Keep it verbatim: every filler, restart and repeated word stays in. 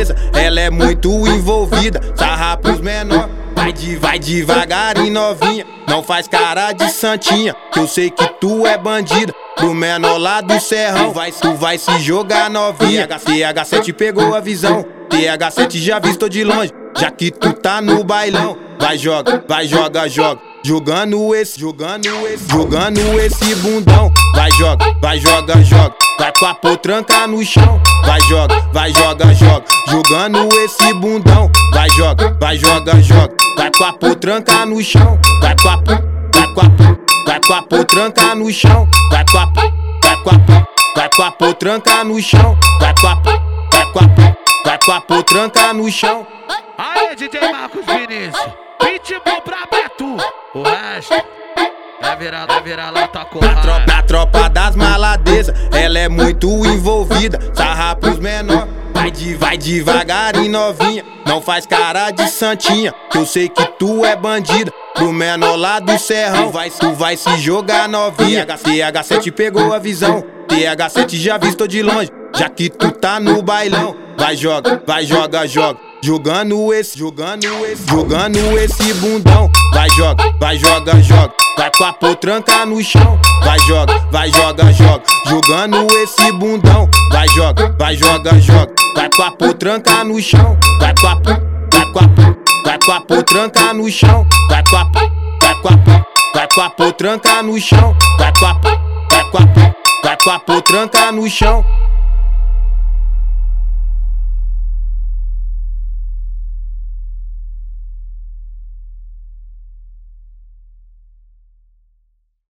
maladeza, ela é muito envolvida. Sarra pros menor, vai, de, vai devagarinho novinha. Não faz cara de santinha, que eu sei que tu é bandida. Pro menor lá do serrão, tu vai, tu vai se jogar novinha. T H sete pegou a visão, T H sete já visto de longe. Já que tu tá no bailão, vai joga, vai joga, joga. Jogando esse, jogando esse, jogando esse bundão. Vai joga, vai joga, joga. Vai com a potranca no chão. Vai joga, vai joga, joga. Jogando esse bundão. Vai joga, vai joga, joga. Vai com a potranca no chão. Vai com a, vai com a, vai com a potranca no chão. Vai com a, vai com a, vai com a potranca no chão. Vai com a, vai com a, vai com a potranca no chão. Aê, D J Marcos Vinícius, pitbull pra Beto. O resto é virar, é virar lata com na tropa, na tropa das maladezas, ela é muito envolvida. Sarra pros menor, vai, de, vai devagarinho novinha. Não faz cara de santinha, que eu sei que tu é bandida. Pro menor lá do serrão, vai, tu vai se jogar novinha. T H sete pegou a visão, T H sete já visto de longe. Já que tu tá no bailão, vai joga, vai joga, joga. Jogando esse, jogando esse, jogando esse bundão. Vai joga, vai joga, joga. Vai com a potranca no chão. Vai joga, vai joga, joga. Jogando esse bundão. Vai joga, vai joga, joga. Vai com a potranca no chão. Vai com a, vai com a, vai com a potranca no chão. Vai com a, vai com a, vai com a potranca no chão. Vai com a, vai com a, vai com a potranca no chão.